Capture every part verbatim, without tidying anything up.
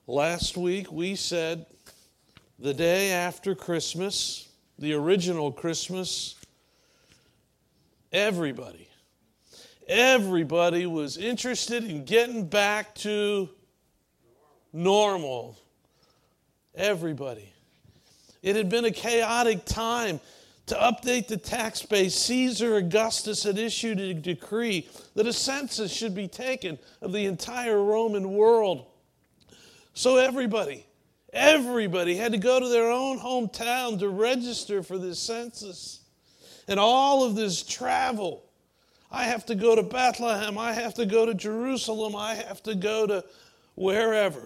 Last week we said the day after Christmas, the original Christmas, everybody, everybody was interested in getting back to normal. Everybody. It had been a chaotic time. To update the tax base, Caesar Augustus had issued a decree that a census should be taken of the entire Roman world. So everybody, everybody had to go to their own hometown to register for this census. And all of this travel. I have to go to Bethlehem. I have to go to Jerusalem. I have to go to wherever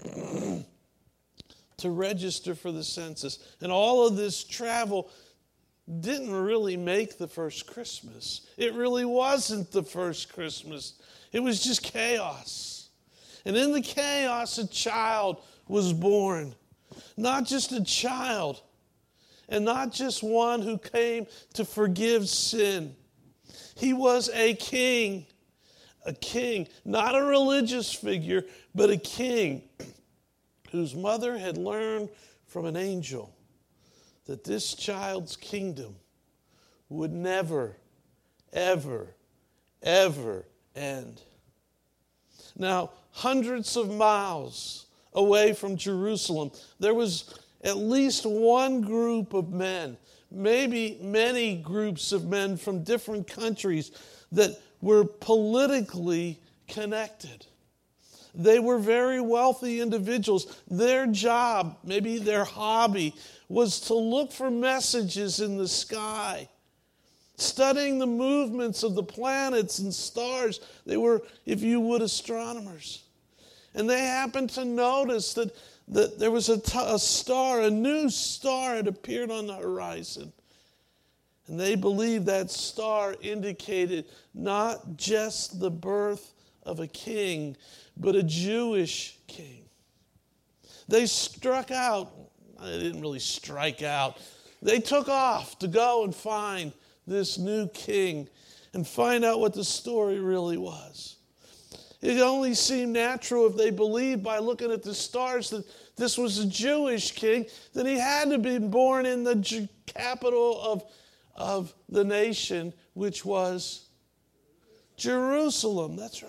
to register for the census. And all of this travel didn't really make the first Christmas. It really wasn't the first Christmas. It was just chaos. And in the chaos, a child was born. Not just a child, and not just one who came to forgive sin. He was a king. A king, not a religious figure, but a king whose mother had learned from an angel that this child's kingdom would never, ever, ever end. Now, hundreds of miles away from Jerusalem, there was at least one group of men, maybe many groups of men from different countries that were politically connected. They were very wealthy individuals. Their job, maybe their hobby, was to look for messages in the sky, studying the movements of the planets and stars. They were, if you would, astronomers. And they happened to notice that, that there was a, t- a star, a new star had appeared on the horizon. And they believed that star indicated not just the birth of a king, but a Jewish king. They struck out. They didn't really strike out. They took off to go and find this new king and find out what the story really was. It only seemed natural if they believed by looking at the stars that this was a Jewish king, that he had to be born in the capital of, of the nation, which was Jerusalem. That's right.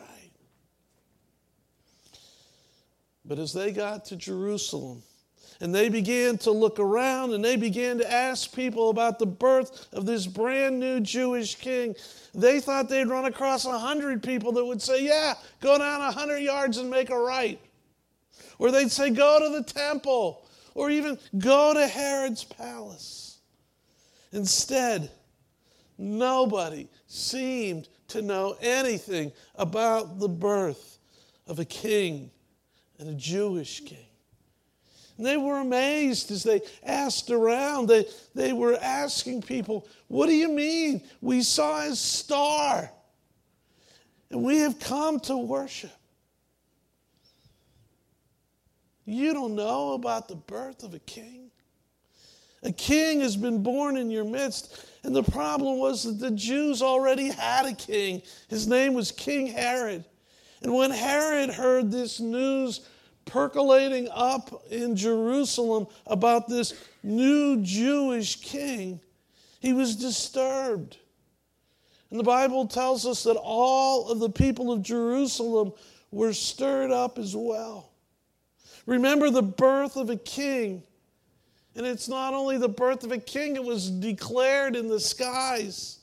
But as they got to Jerusalem, and they began to look around, and they began to ask people about the birth of this brand new Jewish king, they thought they'd run across a hundred people that would say, yeah, go down a hundred yards and make a right. Or they'd say, go to the temple, or even go to Herod's palace. Instead, nobody seemed to know anything about the birth of a king and a Jewish king. And they were amazed as they asked around. They, they were asking people, what do you mean? We saw his star, and we have come to worship. You don't know about the birth of a king? A king has been born in your midst. And the problem was that the Jews already had a king. His name was King Herod. And when Herod heard this news percolating up in Jerusalem about this new Jewish king, he was disturbed. And the Bible tells us that all of the people of Jerusalem were stirred up as well. Remember the birth of a king. And it's not only the birth of a king, it was declared in the skies.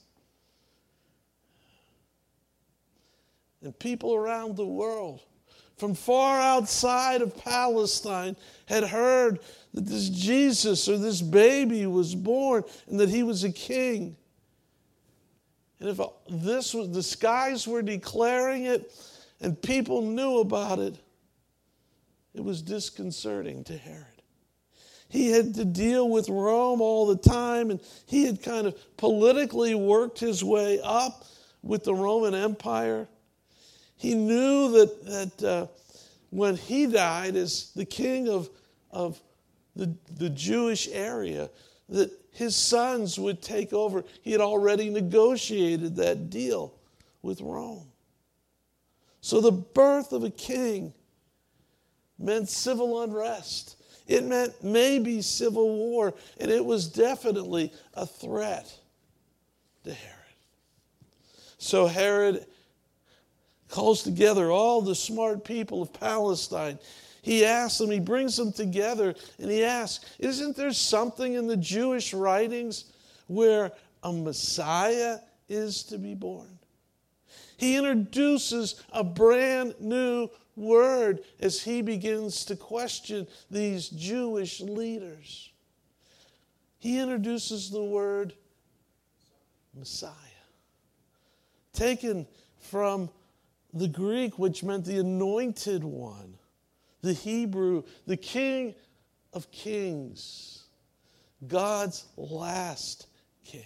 And people around the world, from far outside of Palestine, had heard that this Jesus or this baby was born and that he was a king. And if this was, the skies were declaring it and people knew about it, it was disconcerting to Herod. He had to deal with Rome all the time, and he had kind of politically worked his way up with the Roman Empire. He knew that, that uh, when he died as the king of, of the, the Jewish area, that his sons would take over. He had already negotiated that deal with Rome. So the birth of a king meant civil unrest. It meant maybe civil war, and it was definitely a threat to Herod. So Herod calls together all the smart people of Palestine. He asks them, he brings them together, and he asks, isn't there something in the Jewish writings where a Messiah is to be born? He introduces a brand new word as he begins to question these Jewish leaders. He introduces the word Messiah, taken from the Greek, which meant the anointed one, the Hebrew, the King of Kings, God's last king.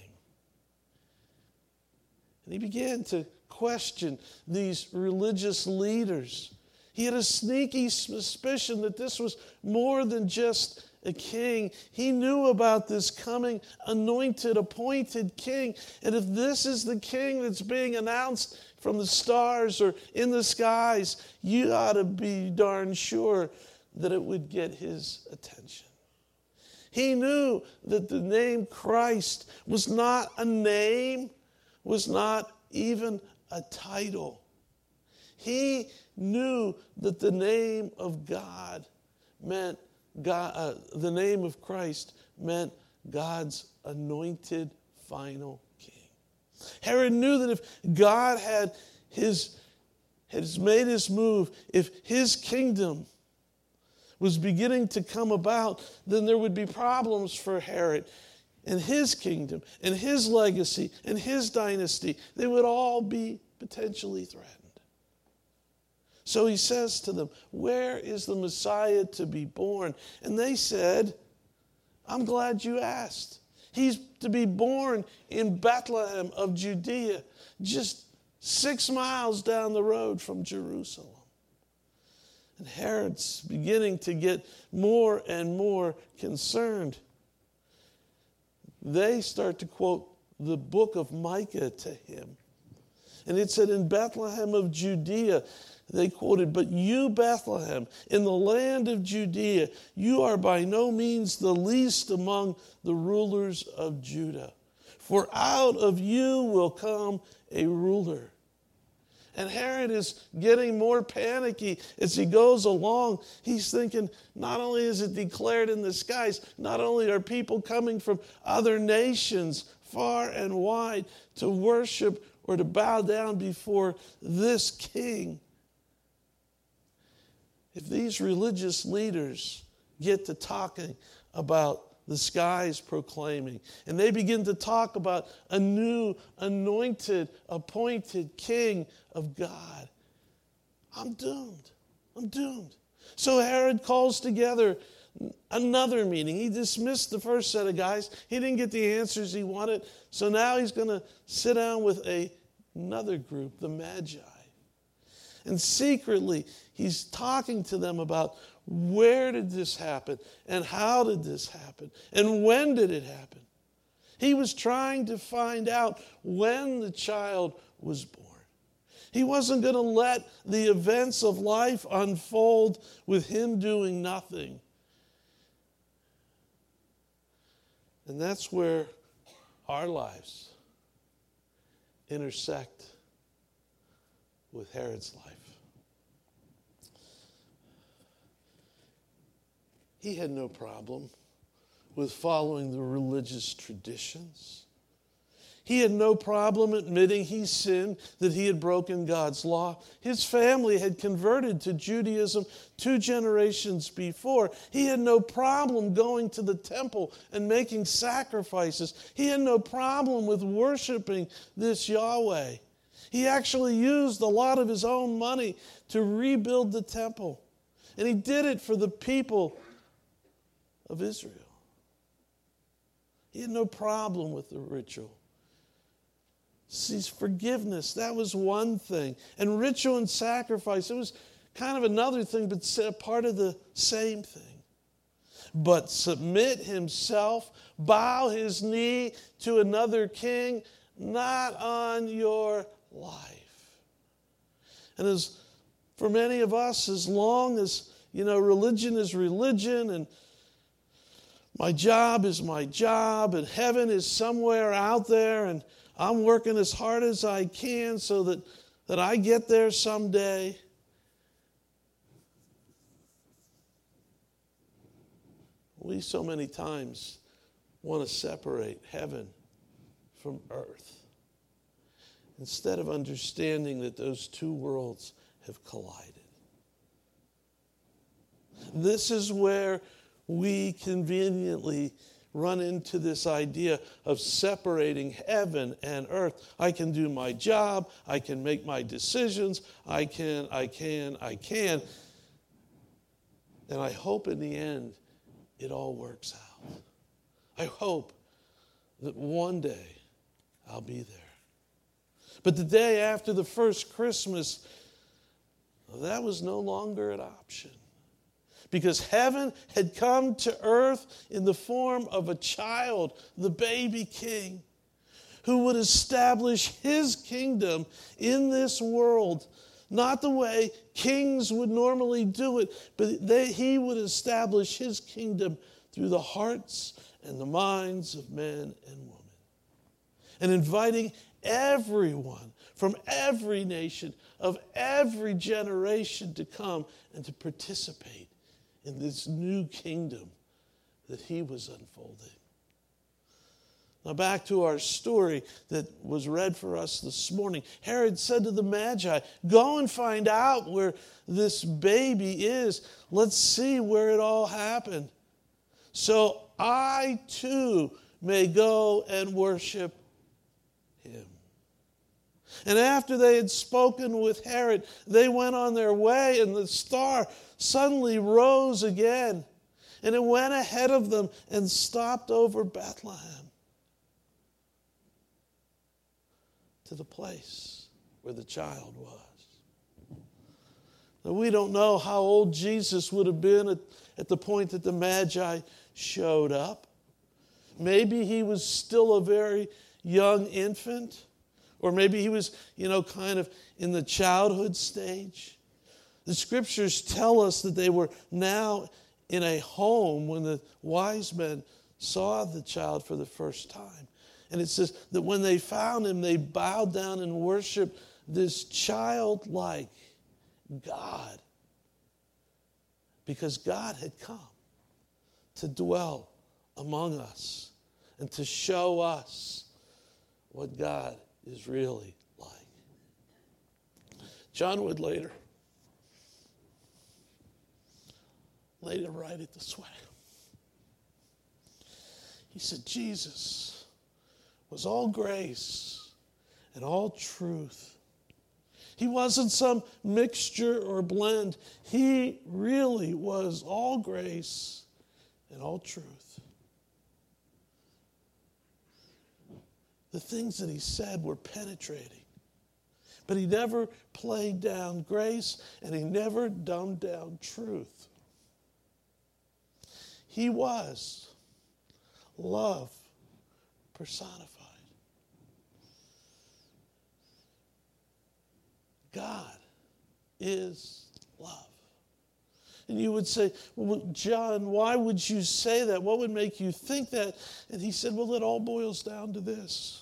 And he began to question these religious leaders. He had a sneaky suspicion that this was more than just a king. He knew about this coming anointed, appointed king. And if this is the king that's being announced from the stars or in the skies, you ought to be darn sure that it would get his attention. He knew that the name Christ was not a name, was not even a title. He knew that the name of God meant God, uh, the name of Christ meant God's anointed final king. Herod knew that if God had his has made his move, if his kingdom was beginning to come about, then there would be problems for Herod and his kingdom and his legacy and his dynasty. They would all be potentially threatened. So he says to them, where is the Messiah to be born? And they said, I'm glad you asked. He's to be born in Bethlehem of Judea, just six miles down the road from Jerusalem. And Herod's beginning to get more and more concerned. They start to quote the book of Micah to him. And it said, in Bethlehem of Judea, they quoted, but you, Bethlehem, in the land of Judea, you are by no means the least among the rulers of Judah. For out of you will come a ruler. And Herod is getting more panicky as he goes along. He's thinking, not only is it declared in the skies, not only are people coming from other nations far and wide to worship or to bow down before this king. If these religious leaders get to talking about the skies proclaiming, and they begin to talk about a new, anointed, appointed king of God, I'm doomed. I'm doomed. So Herod calls together another meeting. He dismissed the first set of guys. He didn't get the answers he wanted. So now he's going to sit down with a, another group, the Magi. And secretly, he's talking to them about where did this happen and how did this happen and when did it happen. He was trying to find out when the child was born. He wasn't going to let the events of life unfold with him doing nothing. And that's where our lives intersect with Herod's life. He had no problem with following the religious traditions. He had no problem admitting he sinned, that he had broken God's law. His family had converted to Judaism two generations before. He had no problem going to the temple and making sacrifices. He had no problem with worshiping this Yahweh. He actually used a lot of his own money to rebuild the temple. And he did it for the people of Israel. He had no problem with the ritual. See, forgiveness, that was one thing. And ritual and sacrifice, it was kind of another thing, but part of the same thing. But submit himself, bow his knee to another king, not on your life. And as for many of us, as long as you know, religion is religion, and my job is my job, and heaven is somewhere out there, and I'm working as hard as I can so that, that I get there someday. We so many times want to separate heaven from earth instead of understanding that those two worlds have collided. This is where we conveniently run into this idea of separating heaven and earth. I can do my job, I can make my decisions, I can, I can, I can. And I hope in the end it all works out. I hope that one day I'll be there. But the day after the first Christmas, that was no longer an option. Because heaven had come to earth in the form of a child, the baby king, who would establish his kingdom in this world. Not the way kings would normally do it, but they, he would establish his kingdom through the hearts and the minds of men and women. And inviting everyone from every nation, of every generation to come and to participate in this new kingdom that he was unfolding. Now back to our story that was read for us this morning. Herod said to the Magi, go and find out where this baby is. Let's see where it all happened. So I too may go and worship him. And after they had spoken with Herod, they went on their way, and the star suddenly rose again. And it went ahead of them and stopped over Bethlehem, to the place where the child was. Now, we don't know how old Jesus would have been at, at the point that the Magi showed up. Maybe he was still a very young infant, or maybe he was, you know, kind of in the childhood stage. The scriptures tell us that they were now in a home when the wise men saw the child for the first time. And it says that when they found him, they bowed down and worshiped this childlike God. Because God had come to dwell among us and to show us what God is really like. John would later, later write it this way. He said, Jesus was all grace and all truth. He wasn't some mixture or blend. He really was all grace and all truth. The things that he said were penetrating. But he never played down grace, and he never dumbed down truth. He was love personified. God is love. And you would say, well, John, why would you say that? What would make you think that? And he said, well, it all boils down to this.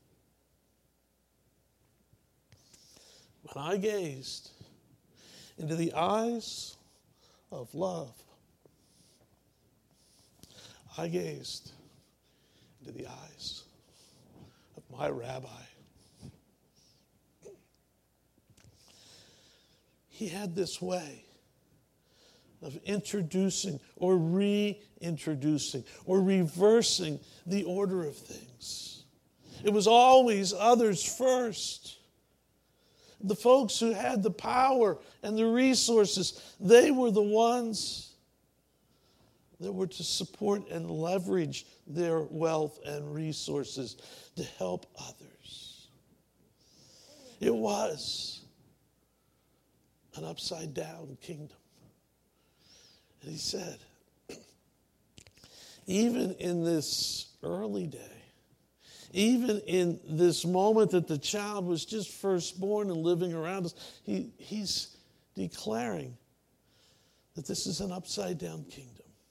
When I gazed into the eyes of love, I gazed into the eyes of my rabbi. He had this way of introducing or reintroducing or reversing the order of things. It was always others first. The folks who had the power and the resources, they were the ones that were to support and leverage their wealth and resources to help others. It was an upside-down kingdom. And he said, even in this early day, even in this moment that the child was just first born and living around us, he, he's declaring that this is an upside down kingdom.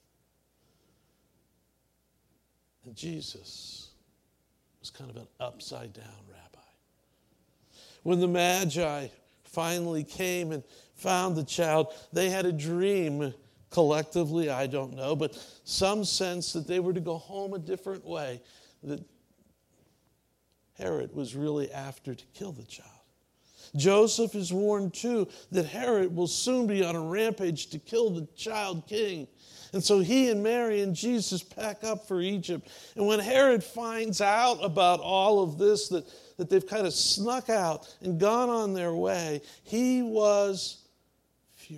And Jesus was kind of an upside down rabbi. When the Magi finally came and found the child, they had a dream collectively, I don't know, but some sense that they were to go home a different way, that Herod was really after to kill the child. Joseph is warned too that Herod will soon be on a rampage to kill the child king. And so he and Mary and Jesus pack up for Egypt. And when Herod finds out about all of this, that, that they've kind of snuck out and gone on their way, he was furious.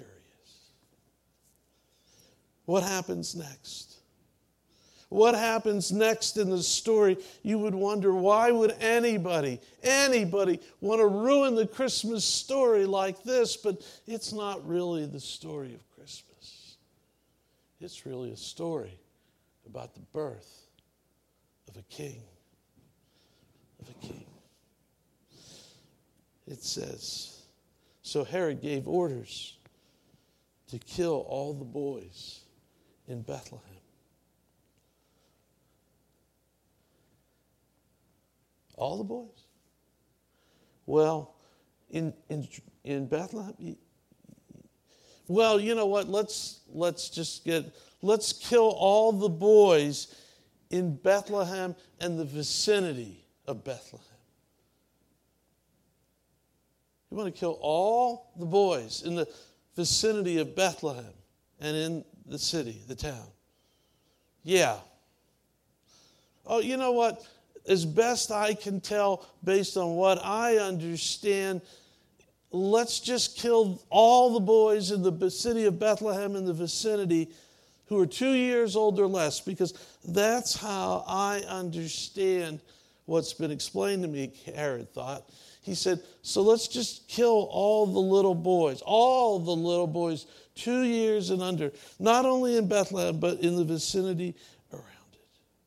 What happens next? What happens next in the story? You would wonder, why would anybody, anybody want to ruin the Christmas story like this? But it's not really the story of Christmas. It's really a story about the birth of a king. Of a king. It says, so Herod gave orders to kill all the boys in Bethlehem. All the boys? Well, in in in Bethlehem. Well, you know what? Let's let's just get let's kill all the boys in Bethlehem and the vicinity of Bethlehem. You want to kill all the boys in the vicinity of Bethlehem and in the city, the town. Yeah. Oh, you know what? As best I can tell, based on what I understand, let's just kill all the boys in the city of Bethlehem and the vicinity who are two years old or less, because that's how I understand what's been explained to me, Herod thought. He said, so let's just kill all the little boys, all the little boys, two years and under, not only in Bethlehem, but in the vicinity around it.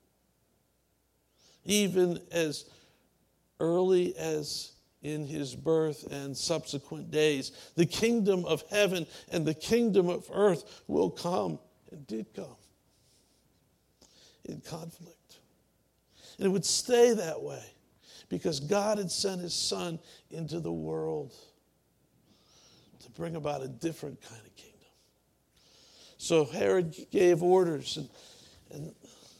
Even as early as in his birth and subsequent days, the kingdom of heaven and the kingdom of earth will come, and did come, in conflict. And it would stay that way because God had sent his Son into the world to bring about a different kind of kingdom. So Herod gave orders, and, and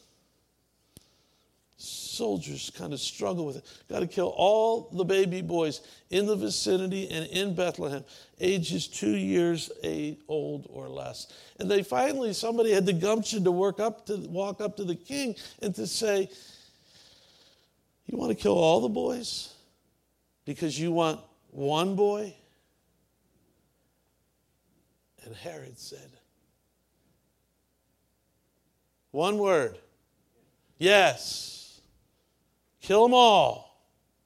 soldiers kind of struggle with it. Got to kill all the baby boys in the vicinity and in Bethlehem, ages two years old or less. And they finally, somebody had the gumption to work up to walk up to the king and to say, you want to kill all the boys because you want one boy? And Herod said, one word, yes. Kill them all.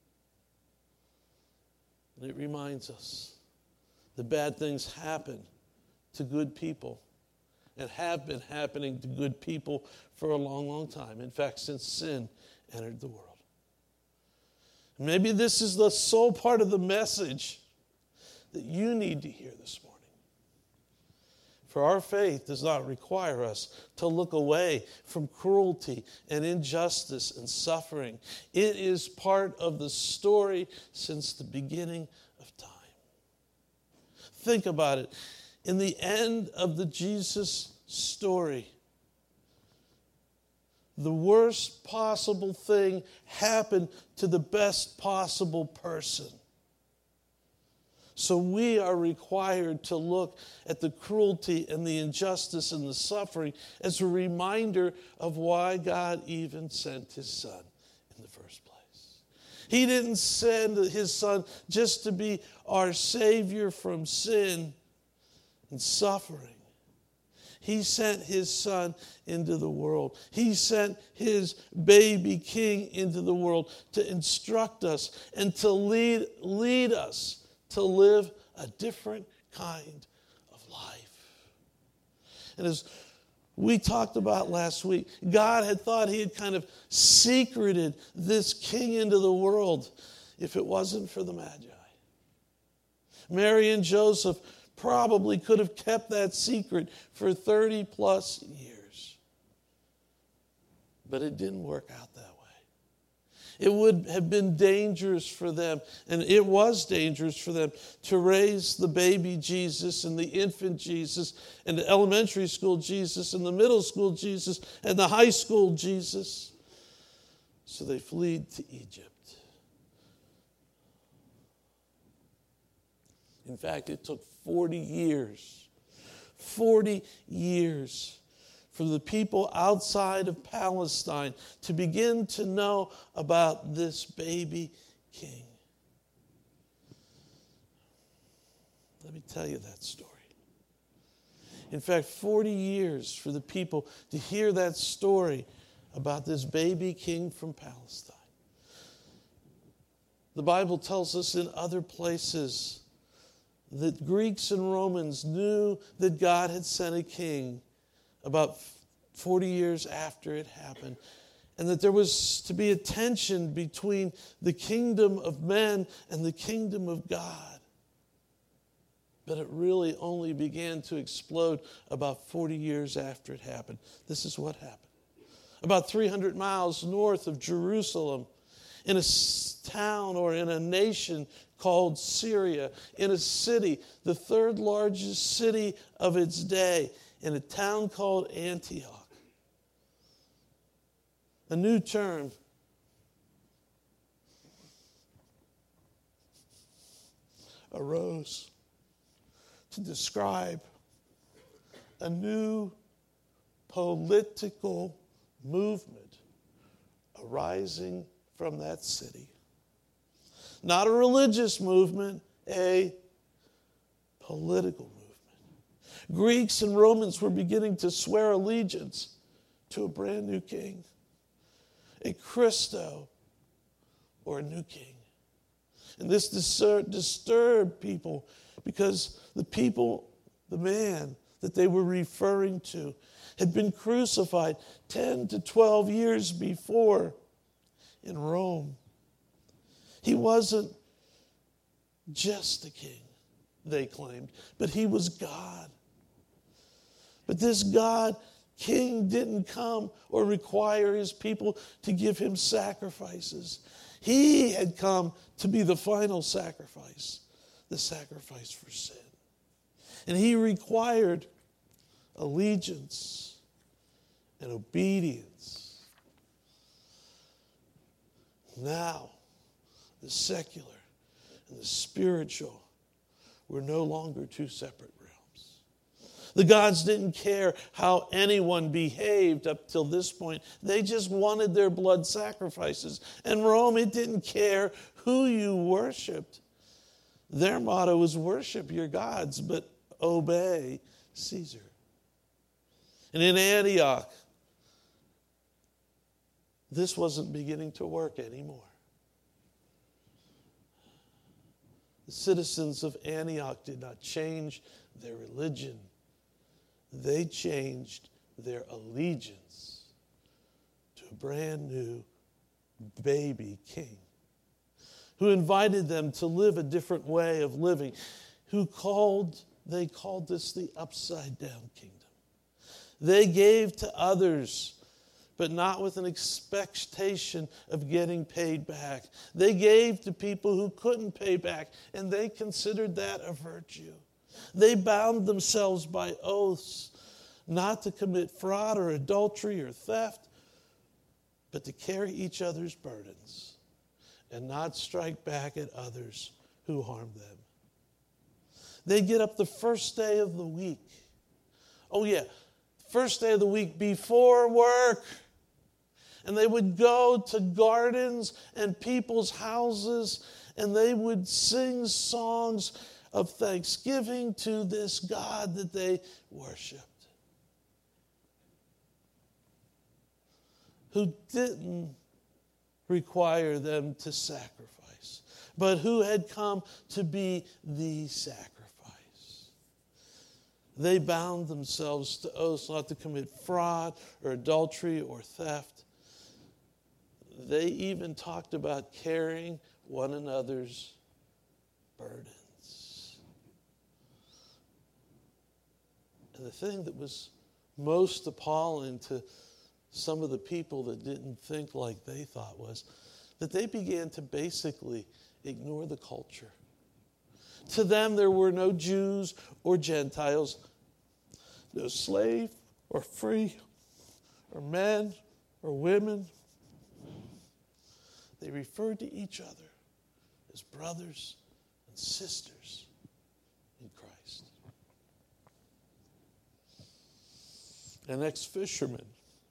And it reminds us that bad things happen to good people and have been happening to good people for a long, long time. In fact, since sin entered the world. Maybe this is the sole part of the message that you need to hear this morning. For our faith does not require us to look away from cruelty and injustice and suffering. It is part of the story since the beginning of time. Think about it. In the end of the Jesus story, the worst possible thing happened to the best possible person. So we are required to look at the cruelty and the injustice and the suffering as a reminder of why God even sent his Son in the first place. He didn't send his Son just to be our Savior from sin and suffering. He sent his Son into the world. He sent his baby king into the world to instruct us and to lead, lead us to live a different kind of life. And as we talked about last week, God had thought he had kind of secreted this king into the world if it wasn't for the Magi. Mary and Joseph probably could have kept that secret for thirty plus years. But it didn't work out that way. It would have been dangerous for them, and it was dangerous for them, to raise the baby Jesus and the infant Jesus and the elementary school Jesus and the middle school Jesus and the high school Jesus. So they fled to Egypt. In fact, it took forty years, forty years for the people outside of Palestine to begin to know about this baby king. Let me tell you that story. In fact, forty years for the people to hear that story about this baby king from Palestine. The Bible tells us in other places that Greeks and Romans knew that God had sent a king about forty years after it happened, and that there was to be a tension between the kingdom of men and the kingdom of God. But it really only began to explode about forty years after it happened. This is what happened. About three hundred miles north of Jerusalem, in a town or in a nation called Syria, in a city, the third largest city of its day, in a town called Antioch. A new term arose to describe a new political movement arising from that city. Not a religious movement, a political movement. Greeks and Romans were beginning to swear allegiance to a brand new king, a Christo, or a new king. And this disturbed people because the people, the man that they were referring to, had been crucified ten to twelve years before in Rome. He wasn't just a king, they claimed, but he was God. But this God king didn't come or require his people to give him sacrifices. He had come to be the final sacrifice, the sacrifice for sin. And he required allegiance and obedience. Now, the secular and the spiritual were no longer two separate realms. The gods didn't care how anyone behaved up till this point. They just wanted their blood sacrifices. And Rome, it didn't care who you worshiped. Their motto was worship your gods, but obey Caesar. And in Antioch, this wasn't beginning to work anymore. The citizens of Antioch did not change their religion. They changed their allegiance to a brand new baby king who invited them to live a different way of living, who called, they called this the upside down kingdom. They gave to others, but not with an expectation of getting paid back. They gave to people who couldn't pay back, and they considered that a virtue. They bound themselves by oaths not to commit fraud or adultery or theft, but to carry each other's burdens and not strike back at others who harmed them. They get up the first day of the week. Oh yeah, first day of the week before work. And they would go to gardens and people's houses, and they would sing songs of thanksgiving to this God that they worshiped, who didn't require them to sacrifice, but who had come to be the sacrifice. They bound themselves to oaths not to commit fraud or adultery or theft. They even talked about carrying one another's burdens. And the thing that was most appalling to some of the people that didn't think like they thought was that they began to basically ignore the culture. To them, there were no Jews or Gentiles, no slave or free, or men or women. They referred to each other as brothers and sisters in Christ. An ex-fisherman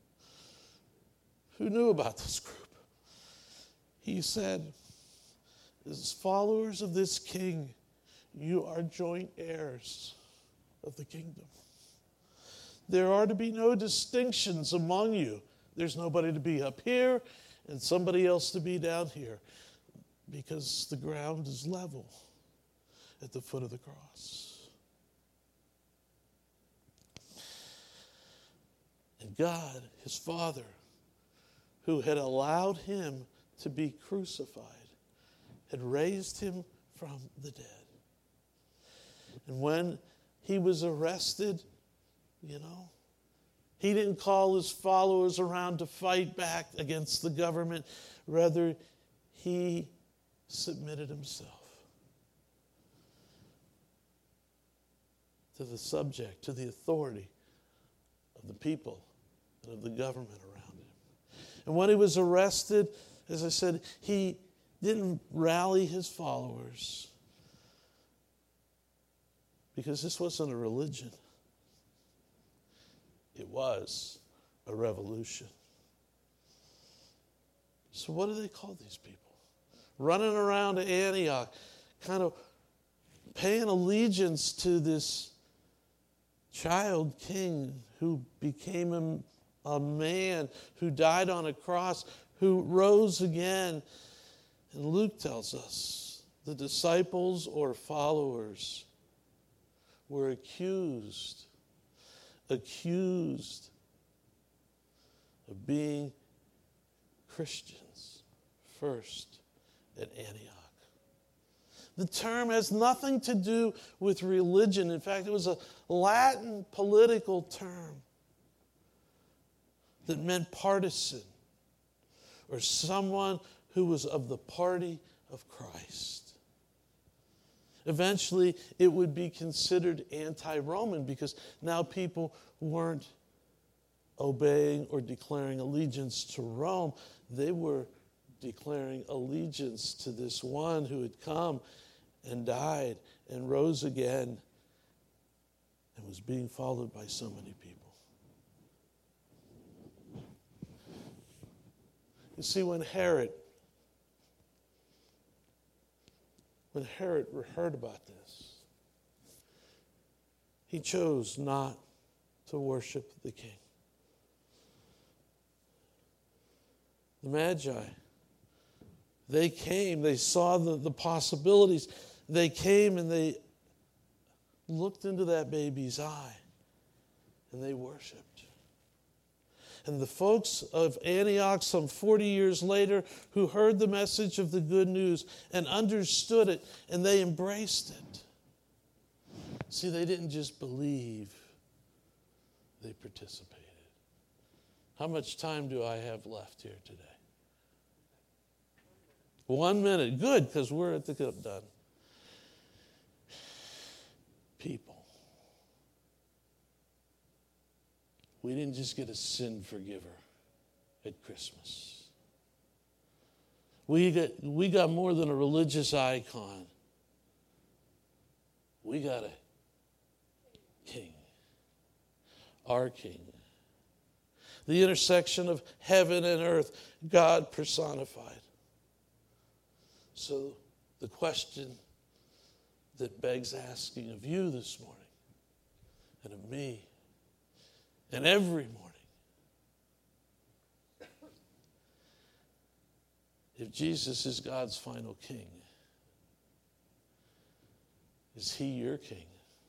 who knew about this group, he said, as followers of this king, you are joint heirs of the kingdom. There are to be no distinctions among you. There's nobody to be up here and somebody else to be down here, because the ground is level at the foot of the cross. And God, his Father, who had allowed him to be crucified, had raised him from the dead. And when he was arrested, you know, he didn't call his followers around to fight back against the government. Rather, he submitted himself to the subject, to the authority of the people and of the government around him. And when he was arrested, as I said, he didn't rally his followers, because this wasn't a religion. It was a revolution. So what do they call these people? Running around Antioch, kind of paying allegiance to this child king who became a, a man, who died on a cross, who rose again. And Luke tells us the disciples or followers were accused, accused of being Christians first at Antioch. The term has nothing to do with religion. In fact, it was a Latin political term that meant partisan, or someone who was of the party of Christ. Eventually, it would be considered anti-Roman, because now people weren't obeying or declaring allegiance to Rome. They were declaring allegiance to this one who had come and died and rose again and was being followed by so many people. You see, when Herod When Herod heard about this, he chose not to worship the king. The Magi, they came, they saw the, the possibilities. They came and they looked into that baby's eye and they worshiped. And the folks of Antioch, some forty years later, who heard the message of the good news and understood it, and they embraced it. See, they didn't just believe, they participated. How much time do I have left here today? One minute. Good, because we're at the done. People. We didn't just get a sin forgiver at Christmas. We got, we got more than a religious icon. We got a king, our king. The intersection of heaven and earth, God personified. So the question that begs asking of you this morning, and of me, and every morning, if Jesus is God's final king, is he your king?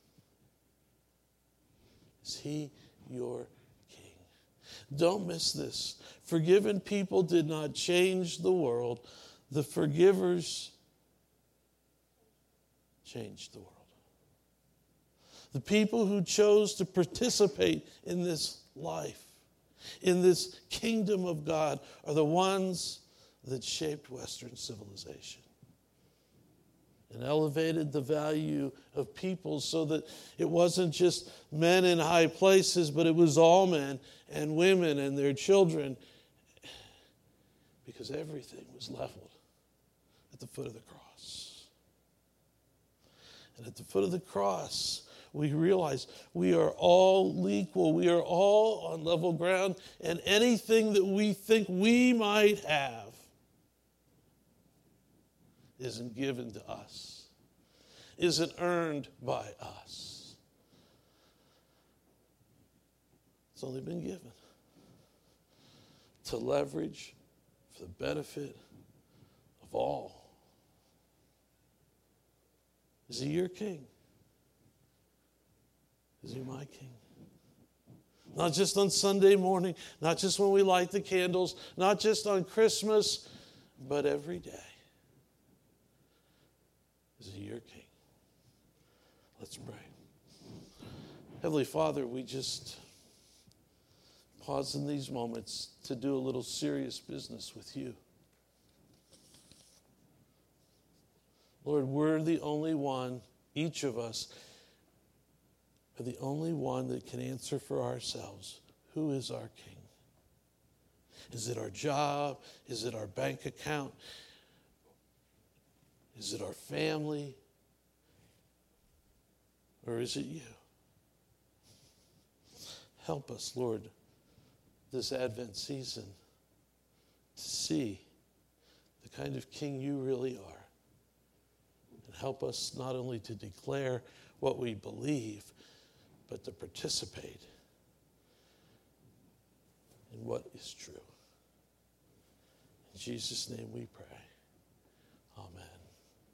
Is he your king? Don't miss this. Forgiven people did not change the world. The forgivers changed the world. The people who chose to participate in this life, in this kingdom of God, are the ones that shaped Western civilization and elevated the value of people so that it wasn't just men in high places, but it was all men and women and their children, because everything was leveled at the foot of the cross. And at the foot of the cross, we realize we are all equal. We are all on level ground, and anything that we think we might have isn't given to us, isn't earned by us. It's only been given to leverage for the benefit of all. Is he your king? Is he my king? Not just on Sunday morning, not just when we light the candles, not just on Christmas, but every day. Is he your king? Let's pray. Heavenly Father, we just pause in these moments to do a little serious business with you. Lord, we're the only one, each of us, are the only one that can answer for ourselves. Who is our king? Is it our job? Is it our bank account? Is it our family? Or is it you? Help us, Lord, this Advent season to see the kind of king you really are. And help us not only to declare what we believe, but to participate in what is true. In Jesus' name we pray.